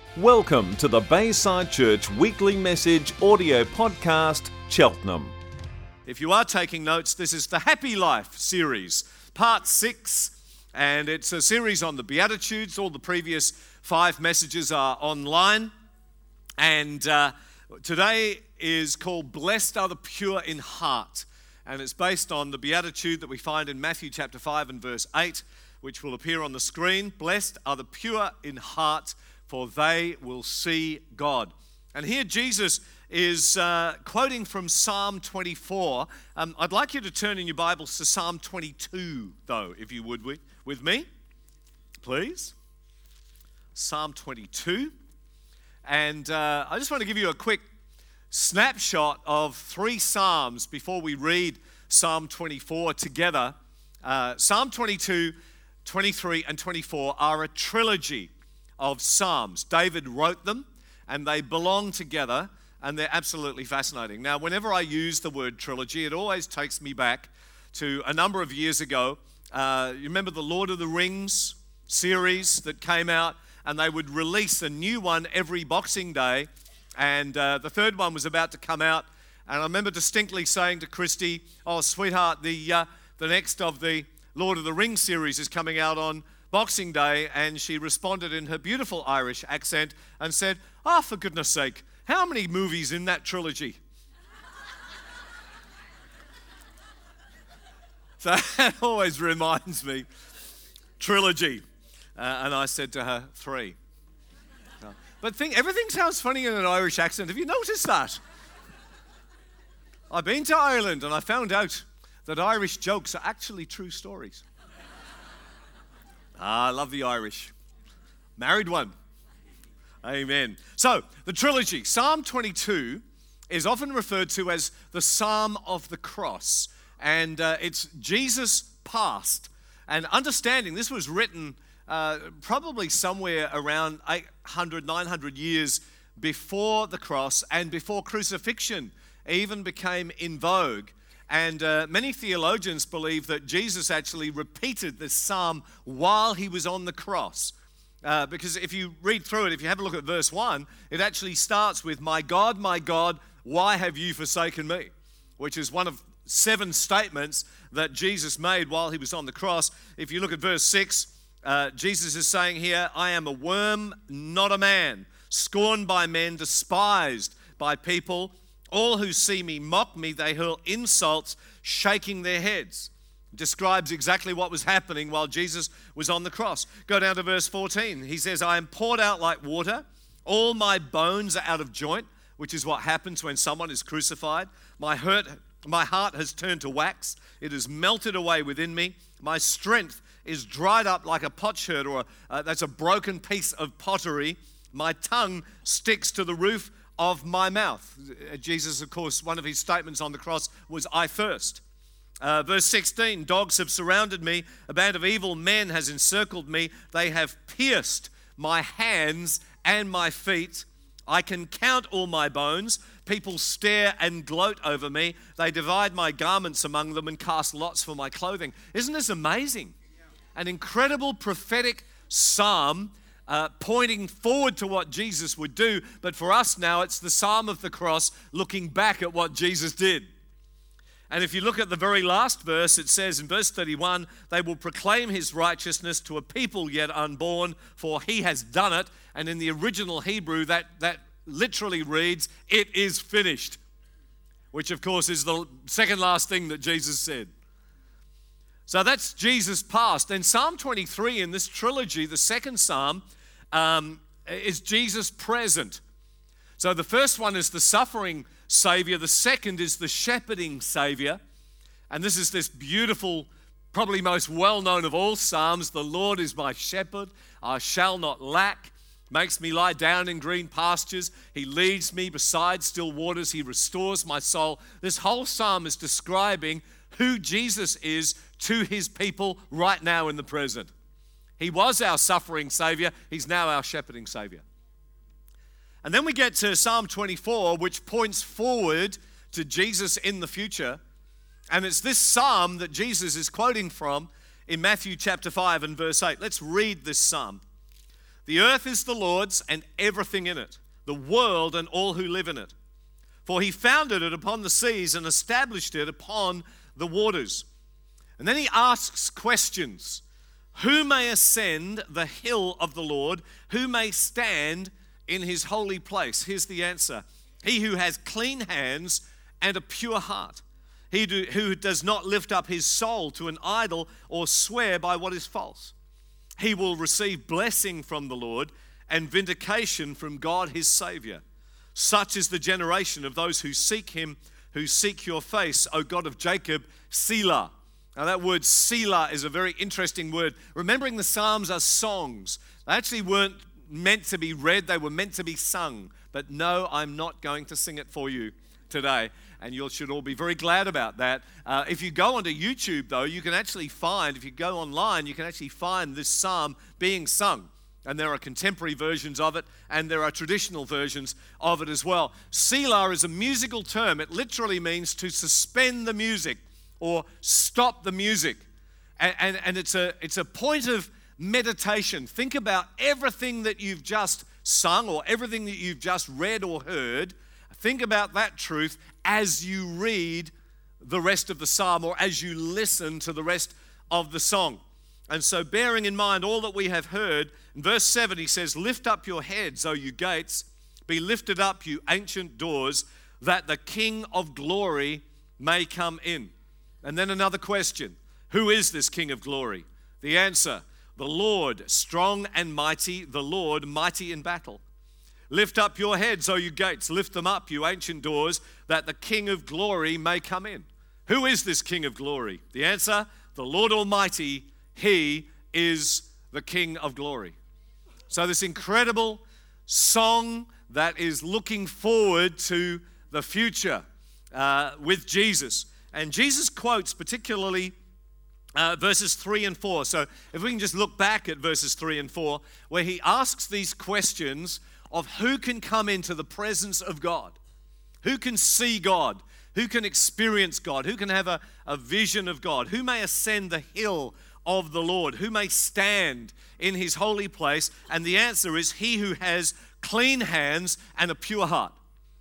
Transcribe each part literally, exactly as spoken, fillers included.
Welcome to the Bayside Church Weekly Message audio podcast, Cheltenham. If you are taking notes, this is the Happy Life series, part six, and it's a series on the Beatitudes. All the previous five messages are online, and uh, today is called Blessed Are the Pure in Heart, and it's based on the Beatitude that we find in Matthew chapter five and verse eight, which will appear on the screen. Blessed are the pure in heart, for they will see God. And here Jesus is uh, quoting from Psalm twenty-four. Um, I'd like you to turn in your Bibles to Psalm twenty-two, though, if you would, with me, please. Psalm twenty-two. And uh, I just want to give you a quick snapshot of three Psalms before we read Psalm twenty-four together. Uh, Psalm twenty-two, twenty-three, and twenty-four are a trilogy of Psalms. David wrote them, and they belong together, and they're absolutely fascinating. Now, whenever I use the word trilogy, it always takes me back to a number of years ago. Uh, you remember the Lord of the Rings series that came out, and they would release a new one every Boxing Day, and uh, the third one was about to come out, and I remember distinctly saying to Christy, "Oh, sweetheart, the uh, the next of the Lord of the Rings series is coming out on Boxing Day," and she responded in her beautiful Irish accent and said, "Oh, for goodness sake, how many movies in that trilogy?" So that always reminds me, trilogy. Uh, and I said to her, three. Uh, but think, everything sounds funny in an Irish accent. Have you noticed that? I've been to Ireland and I found out that Irish jokes are actually true stories. Ah, I love the Irish. Married one. Amen. So, the trilogy, Psalm twenty-two, is often referred to as the Psalm of the Cross. And uh, it's Jesus past. And understanding this was written uh, probably somewhere around eight hundred, nine hundred years before the cross and before crucifixion even became in vogue. And uh, many theologians believe that Jesus actually repeated this psalm while he was on the cross. Uh, because if you read through it, if you have a look at verse one, it actually starts with, "My God, my God, why have you forsaken me?" Which is one of seven statements that Jesus made while he was on the cross. If you look at verse six, uh, Jesus is saying here, "I am a worm, not a man, scorned by men, despised by people. All who see me mock me, they hurl insults, shaking their heads." Describes exactly what was happening while Jesus was on the cross. Go down to verse fourteen. He says, "I am poured out like water. All my bones are out of joint," which is what happens when someone is crucified. My hurt, my heart has turned to wax. It has melted away within me. My strength is dried up like a potsherd, or a, uh, that's a broken piece of pottery. My tongue sticks to the roof of my mouth." Jesus, of course, one of his statements on the cross was, "I thirst." Uh, verse sixteen, "Dogs have surrounded me. A band of evil men has encircled me. They have pierced my hands and my feet. I can count all my bones. People stare and gloat over me. They divide my garments among them and cast lots for my clothing." Isn't this amazing? An incredible prophetic psalm Uh, pointing forward to what Jesus would do, but for us now, it's the Psalm of the Cross looking back at what Jesus did. And if you look at the very last verse, it says in verse thirty-one, "They will proclaim his righteousness to a people yet unborn, for he has done it." And in the original Hebrew, that, that literally reads, "It is finished," which of course is the second last thing that Jesus said. So that's Jesus past. And Psalm twenty-three in this trilogy, the second Psalm, Um, is Jesus present. So the first one is the suffering Savior. The second is the shepherding Savior. And this is this beautiful, probably most well-known of all Psalms. "The Lord is my shepherd, I shall not lack. Makes me lie down in green pastures. He leads me beside still waters. He restores my soul." This whole Psalm is describing who Jesus is to his people right now in the present. He was our suffering Savior. He's now our shepherding Savior. And then we get to Psalm twenty-four, which points forward to Jesus in the future. And it's this psalm that Jesus is quoting from in Matthew chapter five and verse eight. Let's read this psalm. The earth is the Lord's and everything in it, the world and all who live in it. For he founded it upon the seas and established it upon the waters. And then he asks questions. Who may ascend the hill of the Lord? Who may stand in his holy place? Here's the answer. He who has clean hands and a pure heart. He do, who does not lift up his soul to an idol or swear by what is false. He will receive blessing from the Lord and vindication from God his Savior. Such is the generation of those who seek him, who seek your face, O God of Jacob, Selah. Now that word Selah is a very interesting word. Remembering the Psalms are songs. They actually weren't meant to be read, they were meant to be sung. But no, I'm not going to sing it for you today. And you should all be very glad about that. Uh, if you go onto YouTube, though, you can actually find, if you go online, you can actually find this psalm being sung. And there are contemporary versions of it, and there are traditional versions of it as well. Selah is a musical term. It literally means to suspend the music or stop the music. And, and, and it's a, it's a point of meditation. Think about everything that you've just sung or everything that you've just read or heard. Think about that truth as you read the rest of the psalm or as you listen to the rest of the song. And so bearing in mind all that we have heard, in verse seven he says, lift up your heads, O you gates, be lifted up, you ancient doors, that the King of glory may come in. And then another question, who is this King of glory? The answer, the Lord, strong and mighty, the Lord, mighty in battle. Lift up your heads, O you gates, lift them up, you ancient doors, that the King of glory may come in. Who is this King of glory? The answer, the Lord Almighty, he is the King of glory. So this incredible song that is looking forward to the future uh, with Jesus. And Jesus quotes particularly uh, verses three and four. So if we can just look back at verses three and four, where he asks these questions of who can come into the presence of God, who can see God, who can experience God, who can have a, a vision of God, who may ascend the hill of the Lord, who may stand in his holy place. And the answer is he who has clean hands and a pure heart.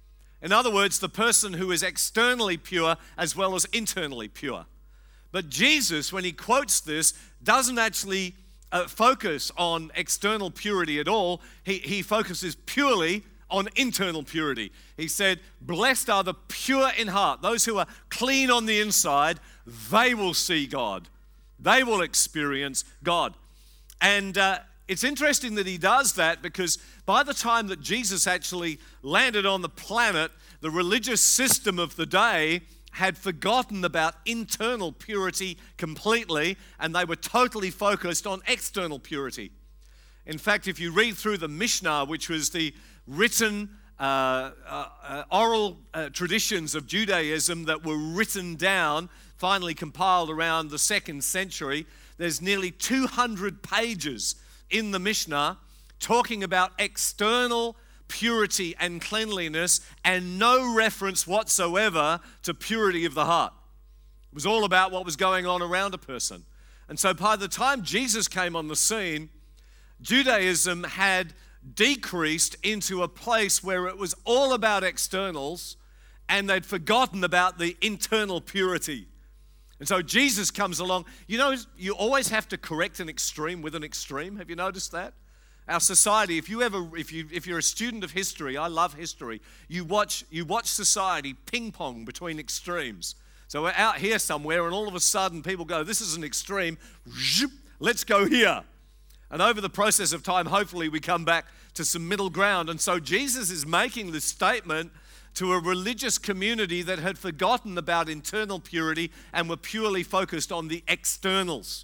In other words, the person who is externally pure as well as internally pure. But Jesus, when he quotes this, doesn't actually uh, focus on external purity at all. He, he focuses purely on internal purity. He said, blessed are the pure in heart, those who are clean on the inside, they will see God. They will experience God. And uh, it's interesting that he does that because by the time that Jesus actually landed on the planet, the religious system of the day had forgotten about internal purity completely, and they were totally focused on external purity. In fact, if you read through the Mishnah, which was the written uh, uh, uh, oral uh, traditions of Judaism that were written down, finally compiled around the second century, there's nearly two hundred pages in the Mishnah talking about external purity and cleanliness and no reference whatsoever to purity of the heart. It was all about what was going on around a person. And so by the time Jesus came on the scene, Judaism had decreased into a place where it was all about externals and they'd forgotten about the internal purity. And so Jesus comes along. You know, you always have to correct an extreme with an extreme. Have you noticed that? Our society, if you ever, if you, if you're a student of history, I love history. You watch, you watch society ping pong between extremes. So we're out here somewhere, and all of a sudden, people go, "This is an extreme. Let's go here." And over the process of time, hopefully, we come back to some middle ground. And so Jesus is making this statement to a religious community that had forgotten about internal purity and were purely focused on the externals.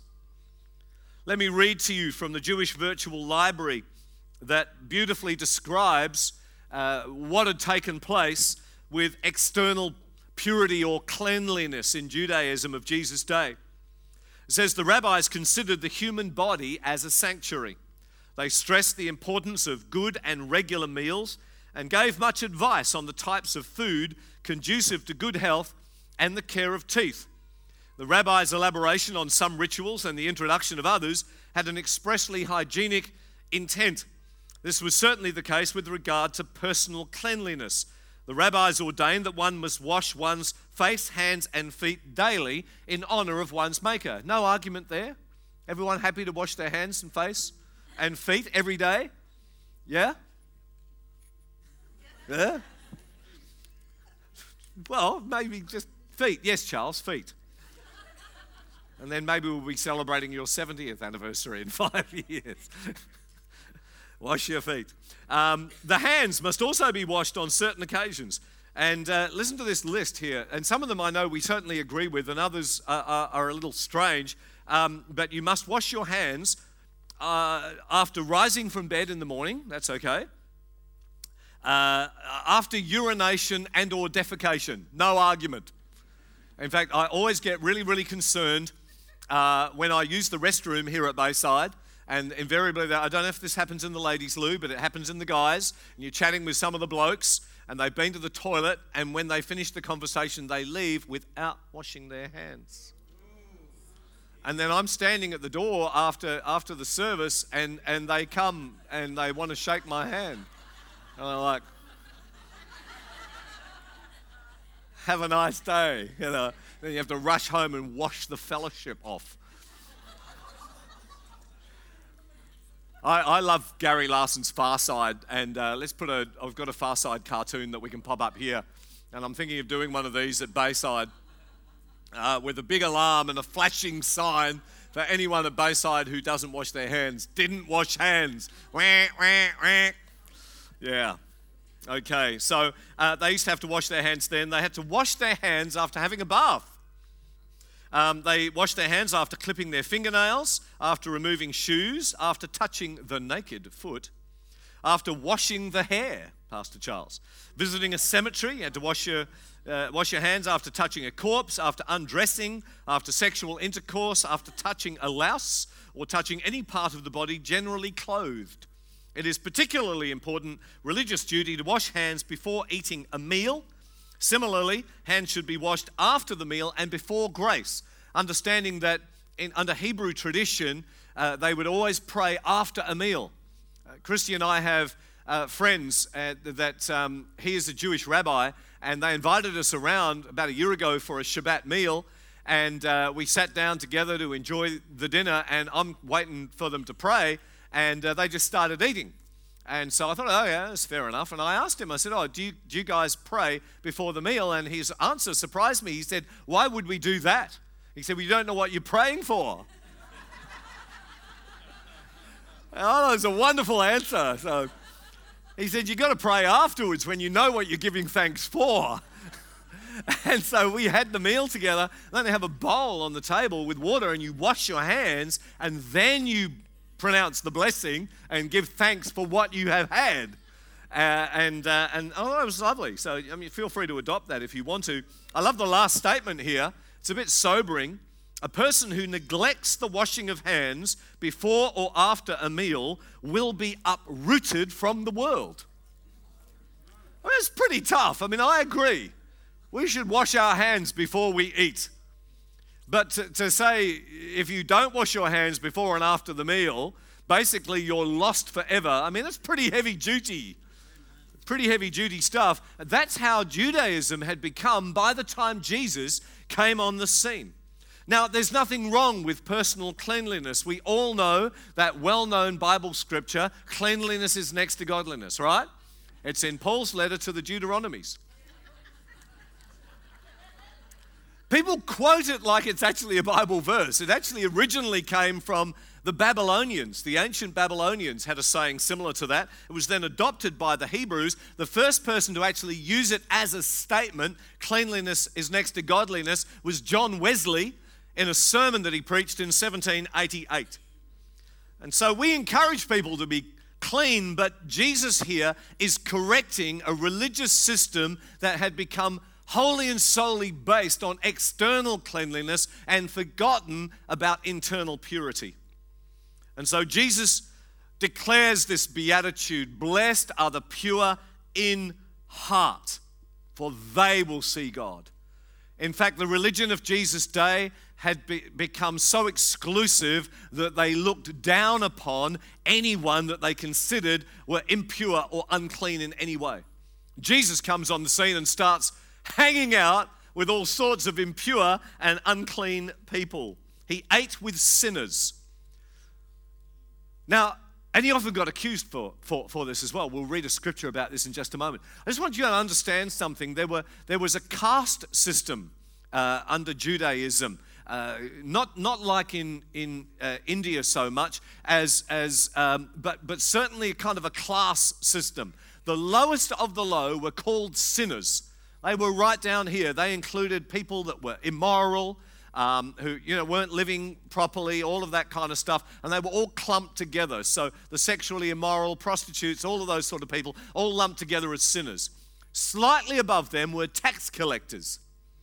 Let me read to you from the Jewish Virtual Library that beautifully describes uh, what had taken place with external purity or cleanliness in Judaism of Jesus' day. It says, the rabbis considered the human body as a sanctuary. They stressed the importance of good and regular meals and gave much advice on the types of food conducive to good health and the care of teeth. The rabbi's elaboration on some rituals and the introduction of others had an expressly hygienic intent. This was certainly the case with regard to personal cleanliness. The rabbis ordained that one must wash one's face, hands, and feet daily in honor of one's Maker. No argument there. Everyone happy to wash their hands and face and feet every day? Yeah? Yeah? Well, maybe just feet. Yes, Charles, feet. And then maybe we'll be celebrating your seventieth anniversary in five years. Wash your feet. Um, the hands must also be washed on certain occasions. And uh, listen to this list here. And some of them I know we certainly agree with, and others are, are, are a little strange. Um, but you must wash your hands uh, after rising from bed in the morning. That's okay. Uh, after urination and or defecation. No argument. In fact, I always get really, really concerned uh, when I use the restroom here at Bayside. And invariably, I don't know if this happens in the ladies' loo, but it happens in the guys. And you're chatting with some of the blokes, and they've been to the toilet, and when they finish the conversation, they leave without washing their hands. And then I'm standing at the door after after the service, and, and they come, and they want to shake my hand. And I'm like, have a nice day. You know, then you have to rush home and wash the fellowship off. I, I love Gary Larson's Far Side, and uh, let's put a, I've got a Far Side cartoon that we can pop up here, and I'm thinking of doing one of these at Bayside uh, with a big alarm and a flashing sign for anyone at Bayside who doesn't wash their hands. Didn't wash hands. Wah, wah, wah. Yeah. Okay, so uh, they used to have to wash their hands then. They had to wash their hands after having a bath. Um, they washed their hands after clipping their fingernails, after removing shoes, after touching the naked foot, after washing the hair, Pastor Charles. Visiting a cemetery, you had to wash your, uh, wash your hands after touching a corpse, after undressing, after sexual intercourse, after touching a louse, or touching any part of the body generally clothed. It is particularly important religious duty to wash hands before eating a meal. Similarly, hands should be washed after the meal and before grace, understanding that in, under Hebrew tradition, uh, they would always pray after a meal. Uh, Christy and I have uh, friends uh, that um, he is a Jewish rabbi, and they invited us around about a year ago for a Shabbat meal, and uh, we sat down together to enjoy the dinner, and I'm waiting for them to pray, and uh, they just started eating. And so I thought, oh yeah, that's fair enough. And I asked him, I said, oh, do you, do you guys pray before the meal? And his answer surprised me. He said, why would we do that? He said, we don't know what you're praying for. Oh, it's a wonderful answer. So he said, you've got to pray afterwards when you know what you're giving thanks for. And so we had the meal together. Then they have a bowl on the table with water, and you wash your hands, and then you pronounce the blessing and give thanks for what you have had. Uh, and, uh, and oh, it was lovely. So, I mean, feel free to adopt that if you want to. I love the last statement here. It's a bit sobering. A person who neglects the washing of hands before or after a meal will be uprooted from the world. I mean, it's pretty tough. I mean, I agree. We should wash our hands before we eat. But to, to say if you don't wash your hands before and after the meal, basically you're lost forever. I mean, that's pretty heavy duty. Pretty heavy duty stuff. That's how Judaism had become by the time Jesus came on the scene. Now, there's nothing wrong with personal cleanliness. We all know that well-known Bible scripture, cleanliness is next to godliness, right? It's in Paul's letter to the Deuteronomies. People quote it like it's actually a Bible verse. It actually originally came from the Babylonians. The ancient Babylonians had a saying similar to that. It was then adopted by the Hebrews. The first person to actually use it as a statement, cleanliness is next to godliness, was John Wesley in a sermon that he preached in seventeen eighty-eight. And so we encourage people to be clean, but Jesus here is correcting a religious system that had become wholly and solely based on external cleanliness and forgotten about internal purity. And so Jesus declares this beatitude, blessed are the pure in heart, for they will see God. In fact, the religion of Jesus' day had be- become so exclusive that they looked down upon anyone that they considered were impure or unclean in any way. Jesus comes on the scene and starts hanging out with all sorts of impure and unclean people. He ate with sinners. Now, and he often got accused for, for, for this as well. We'll read a scripture about this in just a moment. I just want you to understand something. There were there was a caste system uh, under Judaism, uh, not not like in in uh, India so much as as um, but but certainly kind of a class system. The lowest of the low were called sinners. They were right down here. They included people that were immoral, Um, who you know weren't living properly, all of that kind of stuff, and they were all clumped together. So the sexually immoral, prostitutes, all of those sort of people, all lumped together as sinners. Slightly above them were tax collectors.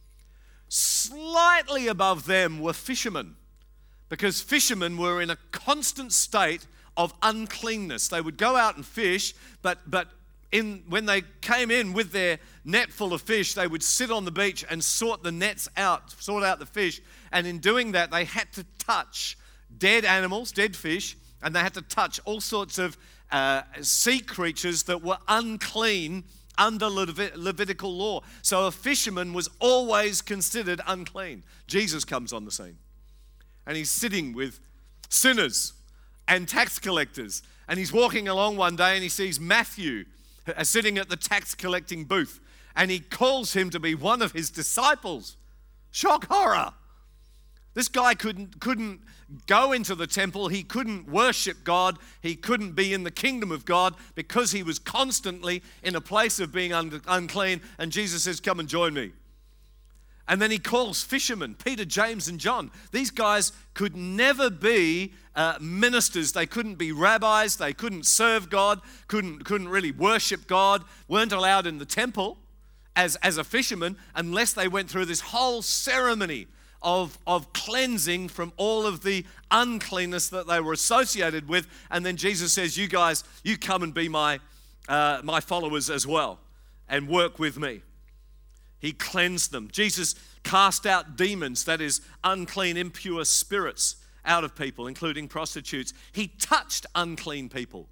Slightly above them were fishermen, because fishermen were in a constant state of uncleanness. They would go out and fish, but but In, when they came in with their net full of fish, they would sit on the beach and sort the nets out, sort out the fish. And in doing that, they had to touch dead animals, dead fish, and they had to touch all sorts of uh, sea creatures that were unclean under Levit- Levitical law. So a fisherman was always considered unclean. Jesus comes on the scene, and he's sitting with sinners and tax collectors. And he's walking along one day, and he sees Matthew sitting at the tax collecting booth, and he calls him to be one of his disciples. Shock horror. This guy couldn't couldn't go into the temple. He couldn't worship God. He couldn't be in the kingdom of God because he was constantly in a place of being un- unclean. And Jesus says, come and join me. And then he calls fishermen, Peter, James, and John. These guys could never be uh, ministers. They couldn't be rabbis. They couldn't serve God, couldn't, couldn't really worship God, weren't allowed in the temple as, as a fisherman unless they went through this whole ceremony of, of cleansing from all of the uncleanness that they were associated with. And then Jesus says, you guys, you come and be my, uh, my followers as well and work with me. He cleansed them. Jesus cast out demons, that is, unclean, impure spirits out of people, including prostitutes. He touched unclean people.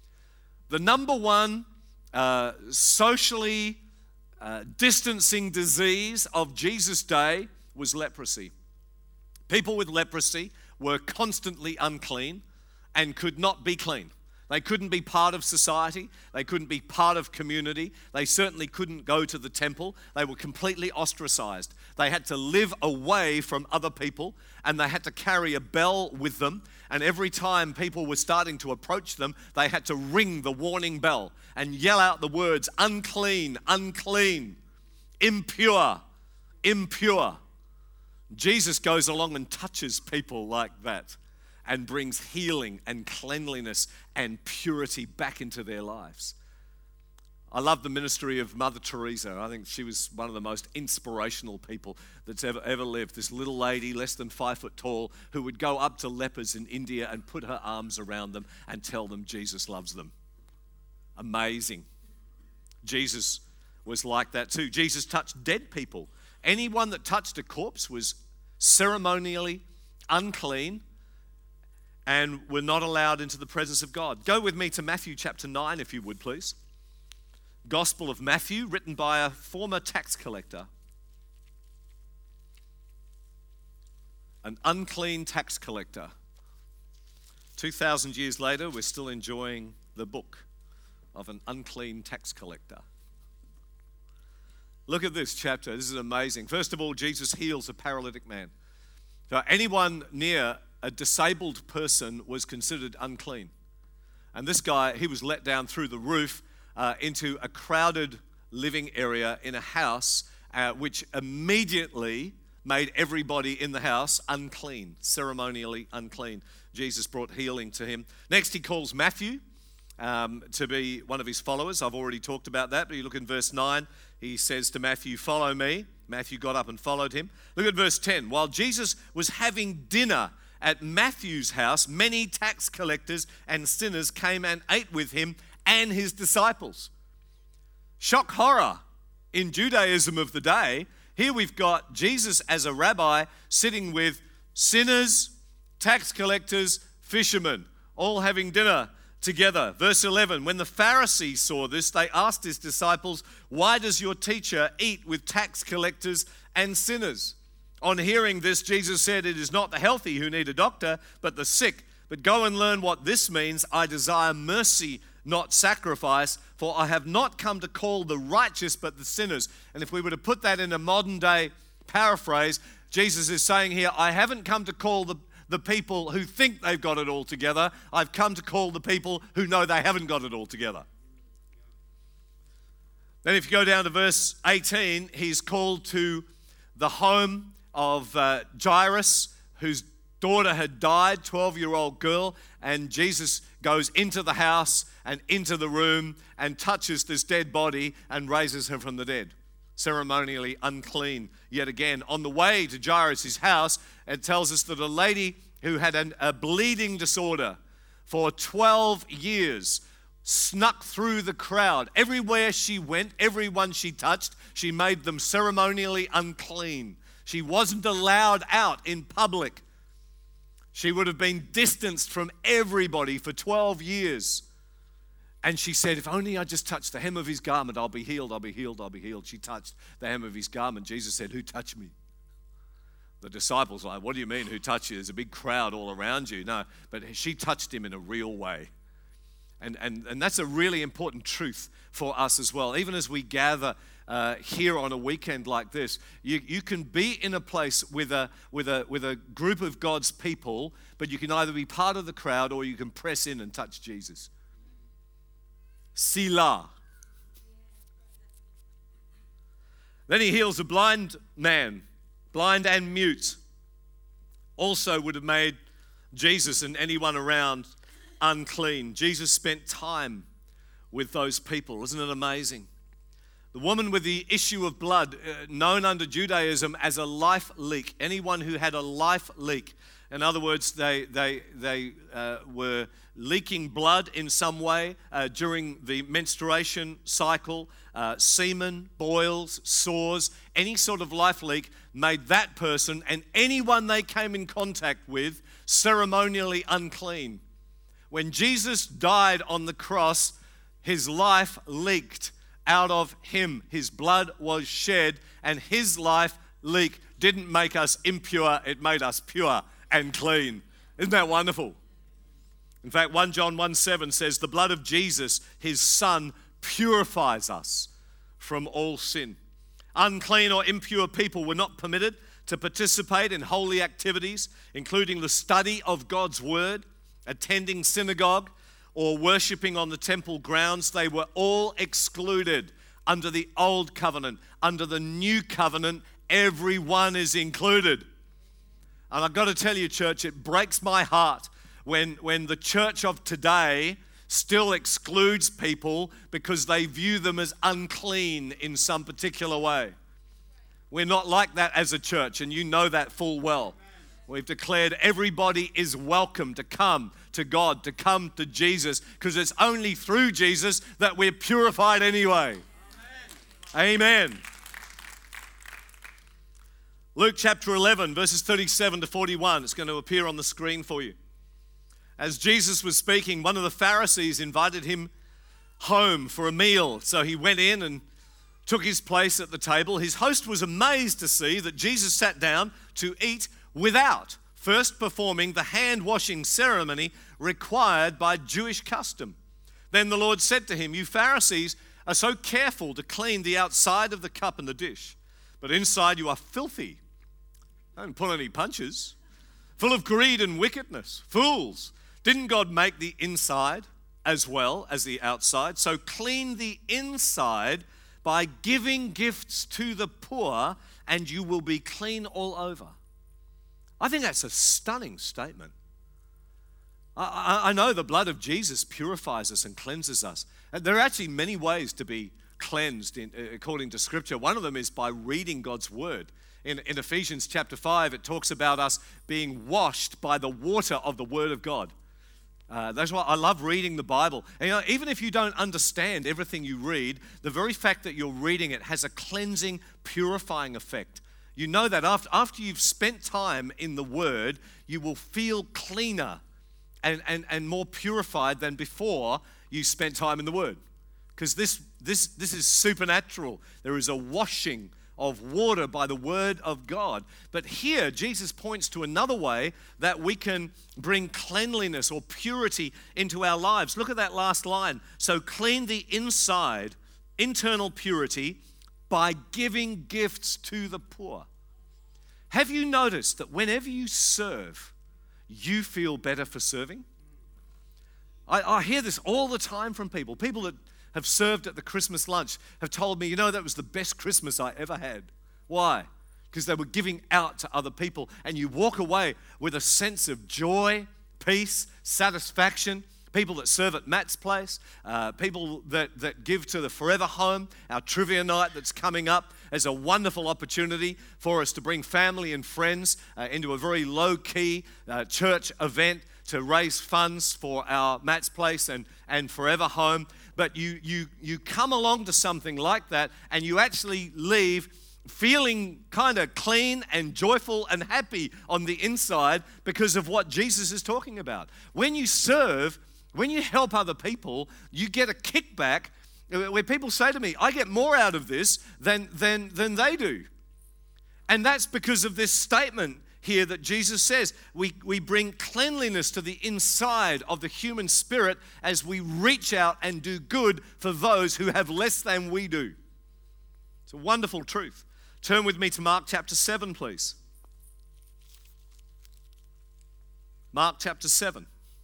The number one uh, socially uh, distancing disease of Jesus' day was leprosy. People with leprosy were constantly unclean and could not be clean. They couldn't be part of society. They couldn't be part of community. They certainly couldn't go to the temple. They were completely ostracized. They had to live away from other people, and they had to carry a bell with them. And every time people were starting to approach them, they had to ring the warning bell and yell out the words, unclean, unclean, impure, impure. Jesus goes along and touches people like that and brings healing and cleanliness and purity back into their lives. I love the ministry of Mother Teresa. I think she was one of the most inspirational people that's ever, ever lived. This little lady, less than five foot tall, who would go up to lepers in India and put her arms around them and tell them Jesus loves them. Amazing. Jesus was like that too. Jesus touched dead people. Anyone that touched a corpse was ceremonially unclean and were not allowed into the presence of God. Go with me to Matthew chapter nine, if you would, please. Gospel of Matthew, written by a former tax collector. An unclean tax collector. two thousand years later, we're still enjoying the book of an unclean tax collector. Look at this chapter. This is amazing. First of all, Jesus heals a paralytic man. So anyone near a disabled person was considered unclean. And this guy, he was let down through the roof uh, into a crowded living area in a house, uh, which immediately made everybody in the house unclean, ceremonially unclean. Jesus brought healing to him. Next, he calls Matthew um, to be one of his followers. I've already talked about that, but you look in verse nine. He says to Matthew, follow me. Matthew got up and followed him. Look at verse ten. While Jesus was having dinner at Matthew's house, many tax collectors and sinners came and ate with him and his disciples. Shock horror. In Judaism of the day, Here we've got Jesus as a rabbi sitting with sinners, tax collectors, fishermen, all having dinner together. Verse eleven, when the Pharisees saw this, they asked his disciples, "Why does your teacher eat with tax collectors and sinners?" On hearing this, Jesus said, "It is not the healthy who need a doctor, but the sick. But go and learn what this means. I desire mercy, not sacrifice, for I have not come to call the righteous, but the sinners." And if we were to put that in a modern day paraphrase, Jesus is saying here, I haven't come to call the, the people who think they've got it all together. I've come to call the people who know they haven't got it all together. Then if you go down to verse eighteen, he's called to the home of uh, Jairus, whose daughter had died, twelve-year-old girl, and Jesus goes into the house and into the room and touches this dead body and raises her from the dead. Ceremonially unclean yet again. On the way to Jairus' house, it tells us that a lady who had an, a bleeding disorder for twelve years snuck through the crowd. Everywhere she went, everyone she touched, she made them ceremonially unclean. She wasn't allowed out in public. She would have been distanced from everybody for twelve years. And she said, if only I just touch the hem of his garment, I'll be healed, I'll be healed, I'll be healed. She touched the hem of his garment. Jesus said, who touched me? The disciples were like, what do you mean, who touched you? There's a big crowd all around you. No, but she touched him in a real way. And, and, and that's a really important truth for us as well. Even as we gather uh, here on a weekend like this, you, you can be in a place with a, with, a, with a group of God's people, but you can either be part of the crowd or you can press in and touch Jesus. Selah. Then he heals a blind man, blind and mute. Also would have made Jesus and anyone around unclean. Jesus spent time with those people. Isn't it amazing? The woman with the issue of blood, uh, known under Judaism as a life leak. Anyone who had a life leak. In other words, they they they uh, were leaking blood in some way uh, during the menstruation cycle, uh, semen, boils, sores, any sort of life leak made that person and anyone they came in contact with ceremonially unclean. When Jesus died on the cross, his life leaked out of him. His blood was shed, and his life leak didn't make us impure, it made us pure and clean. Isn't that wonderful? In fact, First John one seven says, the blood of Jesus, his son, purifies us from all sin. Unclean or impure people were not permitted to participate in holy activities, including the study of God's word, attending synagogue, or worshiping on the temple grounds. They were all excluded under the old covenant. Under the new covenant, everyone is included. And I've got to tell you, church, it breaks my heart when, when the church of today still excludes people because they view them as unclean in some particular way. We're not like that as a church, and you know that full well. We've declared everybody is welcome to come to God, to come to Jesus, because it's only through Jesus that we're purified anyway. Amen. Amen. Luke chapter eleven, verses thirty-seven to forty-one. It's going to appear on the screen for you. As Jesus was speaking, one of the Pharisees invited him home for a meal. So he went in and took his place at the table. His host was amazed to see that Jesus sat down to eat without first performing the hand-washing ceremony required by Jewish custom. Then the Lord said to him, you Pharisees are so careful to clean the outside of the cup and the dish, but inside you are filthy. Don't pull any punches. Full of greed and wickedness. Fools. Didn't God make the inside as well as the outside? So clean the inside by giving gifts to the poor, and you will be clean all over. I think that's a stunning statement. I, I, I know the blood of Jesus purifies us and cleanses us. And there are actually many ways to be cleansed in, according to Scripture. One of them is by reading God's Word. In, in Ephesians chapter five, it talks about us being washed by the water of the Word of God. Uh, that's why I love reading the Bible. And, you know, even if you don't understand everything you read, the very fact that you're reading it has a cleansing, purifying effect. You know that after, after you've spent time in the Word, you will feel cleaner and, and, and more purified than before you spent time in the Word. Because this, this, this is supernatural. There is a washing of water by the Word of God. But here, Jesus points to another way that we can bring cleanliness or purity into our lives. Look at that last line. So clean the inside, internal purity, by giving gifts to the poor. Have you noticed that whenever you serve, you feel better for serving? I, I hear this all the time from people. People that have served at the Christmas lunch have told me, you know, that was the best Christmas I ever had. Why? Because they were giving out to other people, and you walk away with a sense of joy, peace, satisfaction. People that serve at Matt's place, uh, people that, that give to the Forever Home, our trivia night that's coming up as a wonderful opportunity for us to bring family and friends uh, into a very low-key uh, church event to raise funds for our Matt's Place and, and Forever Home. But you, you, you come along to something like that and you actually leave feeling kind of clean and joyful and happy on the inside because of what Jesus is talking about. When you serve, when you help other people, you get a kickback where people say to me, I get more out of this than, than, than they do. And that's because of this statement here that Jesus says, we, we bring cleanliness to the inside of the human spirit as we reach out and do good for those who have less than we do. It's a wonderful truth. Turn with me to Mark chapter seven, please. Mark chapter seven.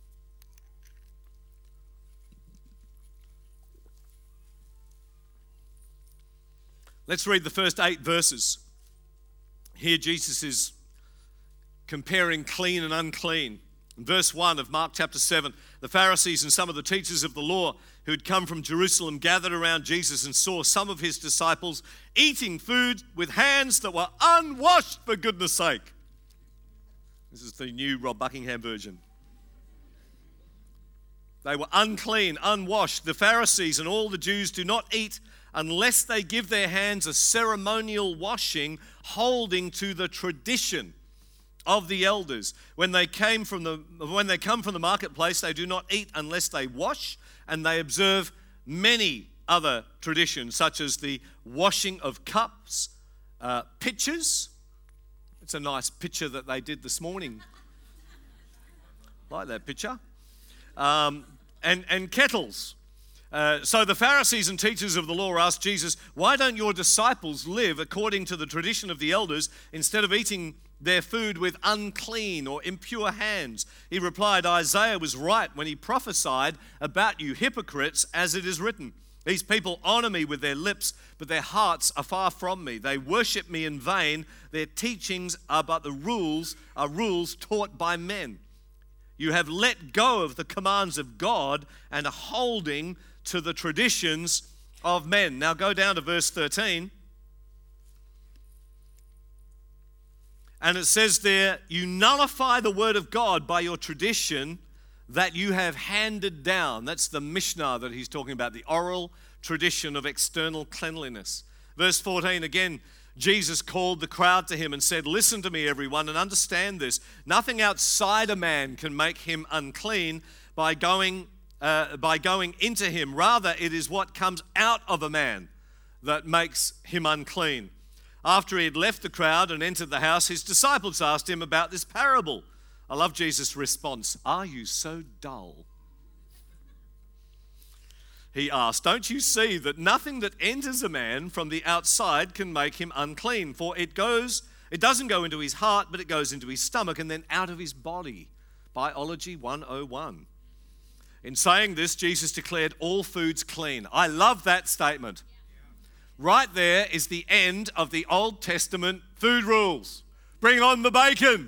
Let's read the first eight verses. Here Jesus is comparing clean and unclean. In verse one of Mark chapter seven, the Pharisees and some of the teachers of the law who had come from Jerusalem gathered around Jesus and saw some of his disciples eating food with hands that were unwashed, for goodness sake. This is the new Rob Buckingham version. They were unclean, unwashed. The Pharisees and all the Jews do not eat unless they give their hands a ceremonial washing, holding to the tradition of the elders. When they came from the when they come from the marketplace, they do not eat unless they wash, and they observe many other traditions, such as the washing of cups, uh, pitchers. It's a nice picture that they did this morning. Like that picture. Um, and, and kettles. Uh, so the Pharisees and teachers of the law asked Jesus, why don't your disciples live according to the tradition of the elders instead of eating their food with unclean or impure hands? He replied, Isaiah was right when he prophesied about you hypocrites, as it is written, these people honor me with their lips, but their hearts are far from me. They worship me in vain. Their teachings are but the rules, are rules taught by men. You have let go of the commands of God and are holding to the traditions of men. Now go down to verse thirteen. And it says there, you nullify the word of God by your tradition that you have handed down. That's the Mishnah that he's talking about, the oral tradition of external cleanliness. Verse fourteen, again, Jesus called the crowd to him and said, listen to me, everyone, and understand this. Nothing outside a man can make him unclean by going, uh, by going into him. Rather, it is what comes out of a man that makes him unclean. After he had left the crowd and entered the house, his disciples asked him about this parable. I love Jesus' response. Are you so dull? He asked, don't you see that nothing that enters a man from the outside can make him unclean? For it goes, it doesn't go into his heart, but it goes into his stomach and then out of his body. Biology one oh one. In saying this, Jesus declared all foods clean. I love that statement. Right there is the end of the Old Testament food rules. Bring on the bacon.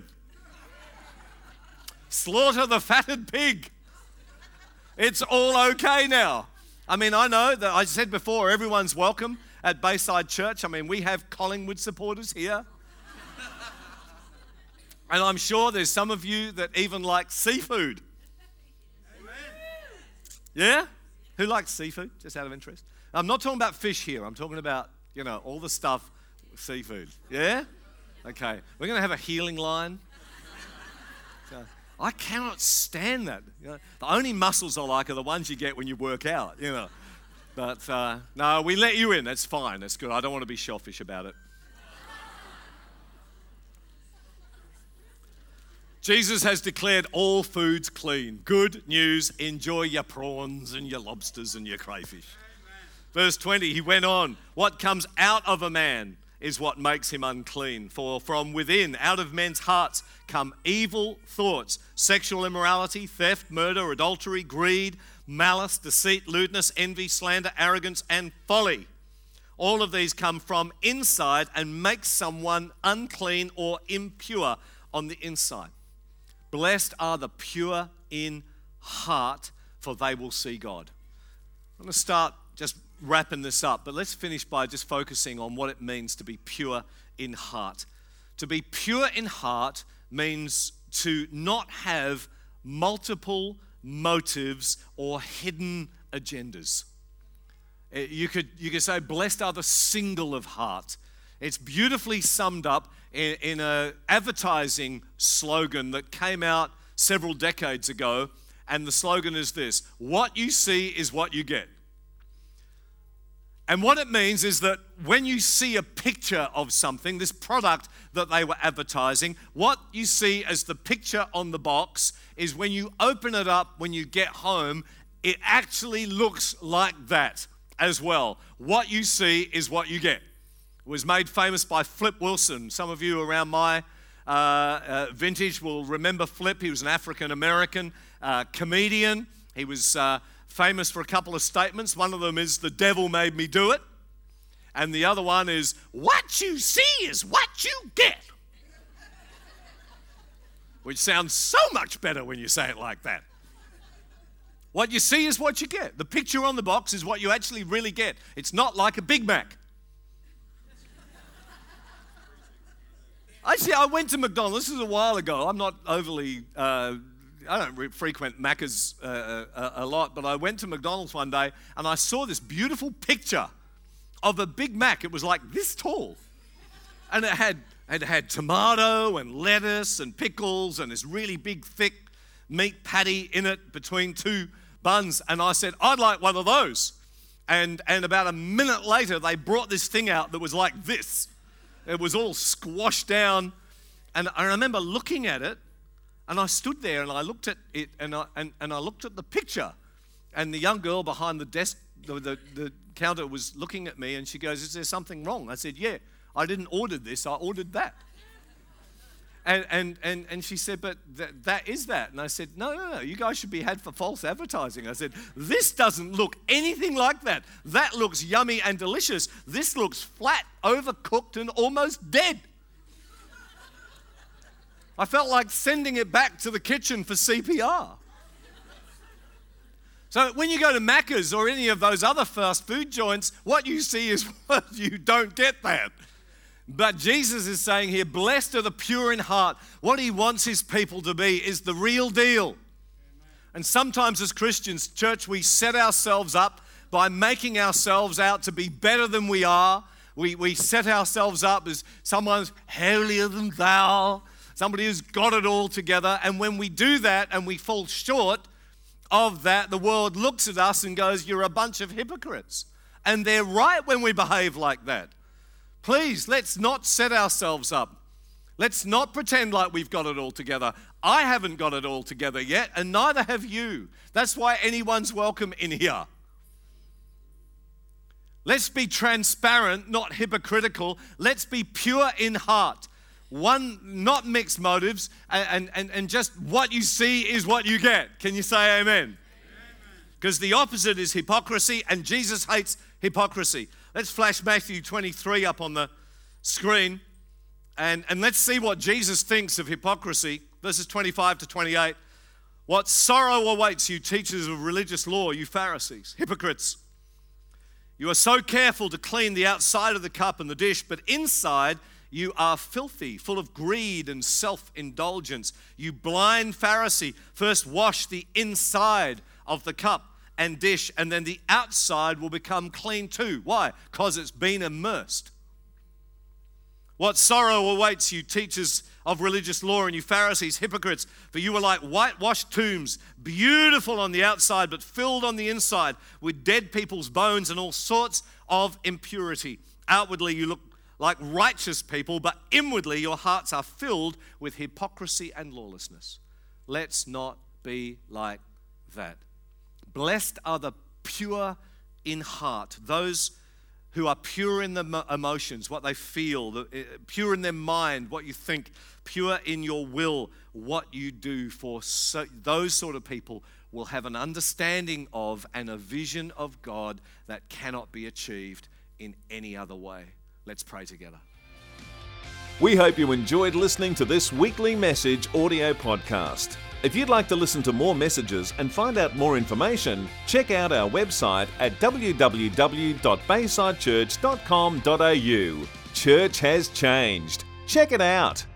Slaughter the fatted pig. It's all okay now. I mean, I know that I said before, everyone's welcome at Bayside Church. I mean, we have Collingwood supporters here. And I'm sure there's some of you that even like seafood. Yeah? Who likes seafood, just out of interest? I'm not talking about fish here. I'm talking about, you know, all the stuff, seafood. Yeah? Okay. We're going to have a healing line. So, I cannot stand that. You know, the only muscles I like are the ones you get when you work out, you know. But, uh, no, we let you in. That's fine. That's good. I don't want to be shellfish about it. Jesus has declared all foods clean. Good news. Enjoy your prawns and your lobsters and your crayfish. Verse twenty, he went on, what comes out of a man is what makes him unclean. For from within, out of men's hearts, come evil thoughts, sexual immorality, theft, murder, adultery, greed, malice, deceit, lewdness, envy, slander, arrogance, and folly. All of these come from inside and make someone unclean or impure on the inside. Blessed are the pure in heart, for they will see God. I'm going to start just wrapping this up, but let's finish by just focusing on what it means to be pure in heart. To be pure in heart means to not have multiple motives or hidden agendas. You could, you could say, blessed are the single of heart. It's beautifully summed up in, in an advertising slogan that came out several decades ago, and the slogan is this: what you see is what you get. And what it means is that when you see a picture of something, this product that they were advertising, what you see as the picture on the box is when you open it up, when you get home, it actually looks like that as well. What you see is what you get. It was made famous by Flip Wilson. Some of you around my uh, uh, vintage will remember Flip. He was an African-American uh, comedian. He was uh, famous for a couple of statements. One of them is, the devil made me do it. And the other one is, what you see is what you get. Which sounds so much better when you say it like that. What you see is what you get. The picture on the box is what you actually really get. It's not like a Big Mac. Actually, I went to McDonald's. This is a while ago. I'm not overly... Uh, I don't re- frequent Macca's uh, a, a lot, but I went to McDonald's one day and I saw this beautiful picture of a Big Mac. It was like this tall. And it had, it had tomato and lettuce and pickles and this really big, thick meat patty in it between two buns. And I said, I'd like one of those. And, and about a minute later, they brought this thing out that was like this. It was all squashed down. And I remember looking at it, and I stood there and I looked at it and I, and, and I looked at the picture. And the young girl behind the desk, the, the, the counter was looking at me and she goes, is there something wrong? I said, yeah, I didn't order this, I ordered that. And and and, and she said, but th- that is that. And I said, no, no, no, you guys should be had for false advertising. I said, this doesn't look anything like that. That looks yummy and delicious. This looks flat, overcooked and almost dead. I felt like sending it back to the kitchen for C P R. So when you go to Macca's or any of those other fast food joints, what you see is what you don't get that. But Jesus is saying here, blessed are the pure in heart. What he wants his people to be is the real deal. Amen. And sometimes as Christians, church, we set ourselves up by making ourselves out to be better than we are. We, we set ourselves up as someone's holier than thou. Somebody who's got it all together. And when we do that and we fall short of that, the world looks at us and goes, you're a bunch of hypocrites. And they're right when we behave like that. Please, let's not set ourselves up. Let's not pretend like we've got it all together. I haven't got it all together yet, and neither have you. That's why anyone's welcome in here. Let's be transparent, not hypocritical. Let's be pure in heart. One, not mixed motives, and, and, and just what you see is what you get. Can you say amen? Because the opposite is hypocrisy, and Jesus hates hypocrisy. Let's flash Matthew twenty-three up on the screen, and, and let's see what Jesus thinks of hypocrisy. Verses twenty-five to twenty-eight. What sorrow awaits you, teachers of religious law, you Pharisees, hypocrites. You are so careful to clean the outside of the cup and the dish, but inside you are filthy, full of greed and self-indulgence. You blind Pharisee, first wash the inside of the cup and dish, and then the outside will become clean too. Why? Because it's been immersed. What sorrow awaits you, teachers of religious law, and you Pharisees, hypocrites, for you are like whitewashed tombs, beautiful on the outside, but filled on the inside with dead people's bones and all sorts of impurity. Outwardly you look like righteous people, but inwardly your hearts are filled with hypocrisy and lawlessness. Let's not be like that. Blessed are the pure in heart, those who are pure in the emotions, what they feel, the, pure in their mind, what you think, pure in your will, what you do. For so, those sort of people will have an understanding of and a vision of God that cannot be achieved in any other way. Let's pray together. We hope you enjoyed listening to this weekly message audio podcast. If you'd like to listen to more messages and find out more information, check out our website at w w w dot bayside church dot com dot a u. Church has changed. Check it out.